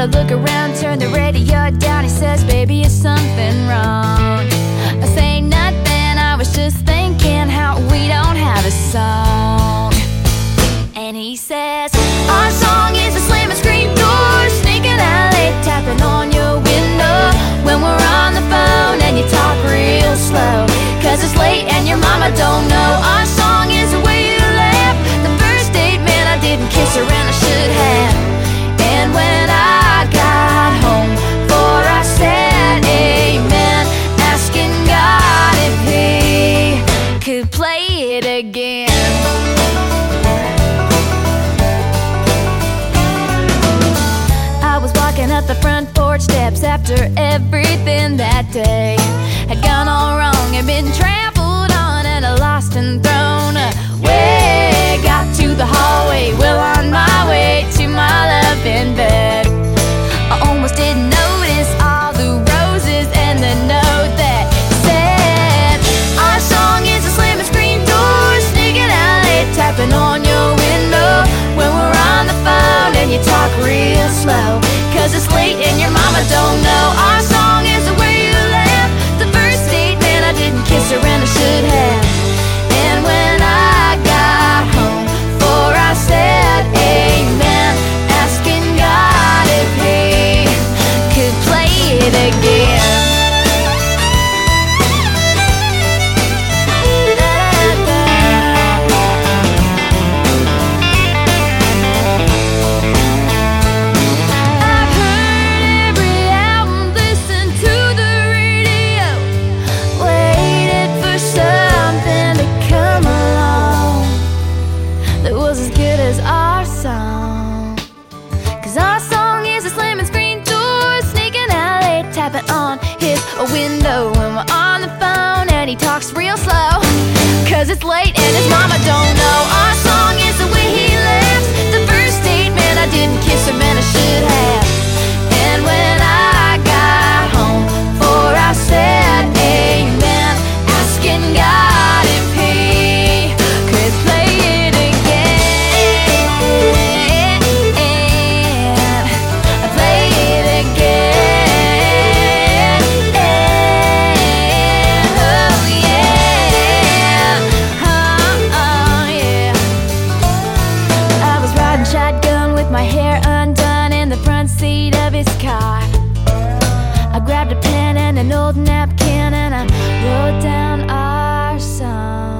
I look around, turn the radio down. He says, baby, is something wrong? I say nothing, I was just thinking how we don't have a song. And he says, our song is a slam and scream door, sneaking out late, tapping on your window when we're on the phone and you talk real slow, 'cause it's late and your mama don't know. Our song is the way you laugh. The first date, man, I didn't kiss her and I should have. And when I got home, for I said amen, asking God if he could play it again. I was walking up the front porch steps after everything that day had gone all wrong and been trampled on and lost and thrown away. Got to the hallway, well on my way to my loving bed. I almost didn't notice all the roses and the note that said, our song is a slam and screen door, sneaking out late, tapping on your window when we're on the phone and you talk real slow, 'cause it's late and your mama don't know. Our song is the way you laugh. The first date, man, I didn't kiss her and I should have. And when I got home, for I said amen, asking God if he could play it again. Tapping on his window when we're on the phone and he talks real slow, 'cause it's late and his mama don't know. Our song is the way he laughs. The first date, man, I didn't kiss him and I should have. And when I got home, for I said amen, asking God if he could play it again. Play it again. Shotgun with my hair undone in the front seat of his car. I grabbed a pen and an old napkin and I wrote down our song.